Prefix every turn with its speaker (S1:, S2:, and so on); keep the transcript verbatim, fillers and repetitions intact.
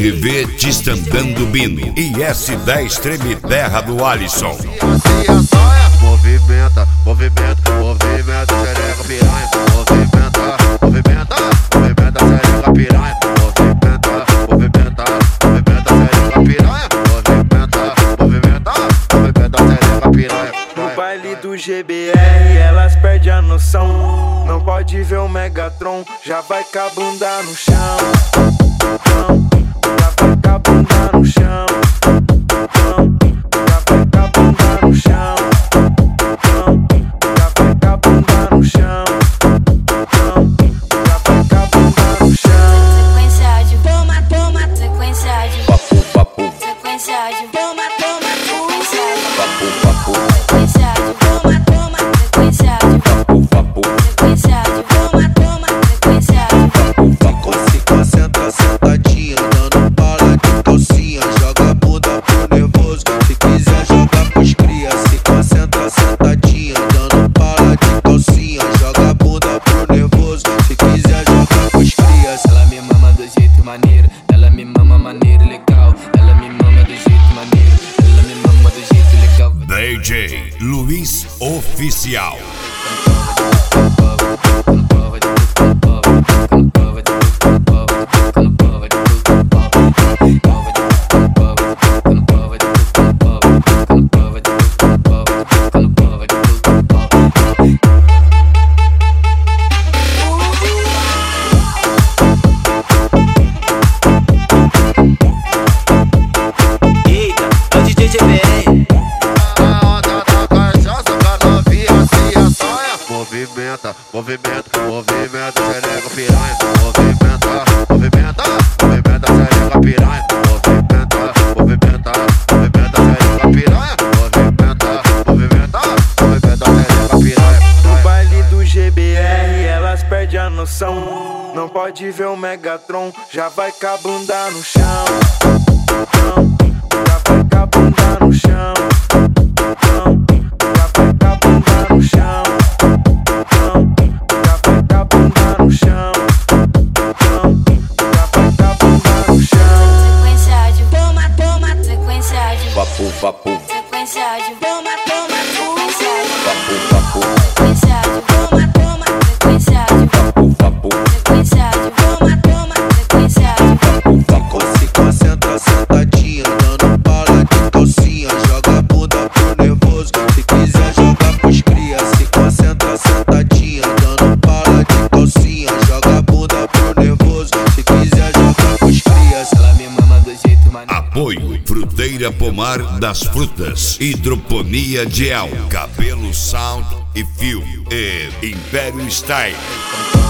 S1: R V Tistandando Bino e S dez Treme Terra do Alisson.
S2: Movimenta, movimenta, movimenta, xereca piranha. Movimenta, movimenta, movimenta, xereca piranha. Movimenta, movimenta, movimenta, xereca piranha. Movimenta, movimenta, movimenta, xereca piranha.
S3: No baile do G B R elas perdem a noção. Não pode ver o Megatron, já vai com a bunda no chão. Já vai com a bunda no chão. Já vai com a bunda no chão. Já vai com a bunda no chão. Já vai com a bunda no chão.
S4: Sequência de toma, toma, sequência de
S1: Papo, papo,
S4: sequência de toma, toma, sequência de
S1: papo, papo,
S4: sequência de toma, toma, sequência de
S1: papo, papo,
S4: sequência de toma, toma, sequência de
S1: papo, papo.
S2: Se concentra sentadinha, dando bala de calcinha. Joga a bunda pro nervoso, se quiser jogar pros cria. Se concentra sentadinha, dando bala de calcinha. Joga a bunda pro nervoso, se quiser jogar pros cria.
S5: Ela me mama do jeito maneiro, ela me mama maneiro legal. Ela me mama do jeito maneiro, ela me mama do jeito legal.
S1: D J Luiz Oficial.
S5: Eita, é o D J G B R.
S2: Movimenta, movimenta, movimenta, xereca piranha. Movimenta, movimenta, movimenta, xereca piranha. Movimenta, movimenta, movimenta, xereca piranha. Movimenta, movimenta, movimenta, xereca piranha.
S3: No baile do G B R elas perdem a noção. Não pode ver o Megatron, já vai com a bunda no chão. Já vai com a bunda no chão. Já vai com a bunda no chão. Já vai com a bunda no chão. Já vai com a bunda no chão.
S4: sequência de toma, toma, sequência de
S1: Papo, papo,
S4: sequência de toma, toma, sequência de
S1: papo, papo,
S4: sequência de toma, toma, sequência de
S1: papo, papo,
S4: sequência de toma, toma, sequência de
S1: papo, papo.
S2: Se concentra sentadinha, dando bala de calcinha. Joga a bunda pro nervoso, se quiser jogar pros cria. Se concentra sentadinha, dando bala de calcinha. Joga a bunda pro nervoso, se quiser jogar pros cria.
S5: Ela me mama do jeito maneiro.
S1: Apoio Fruteira Pomar das Frutas, Hidroponia Gel, Cabelo Sound e Fio e Império Style.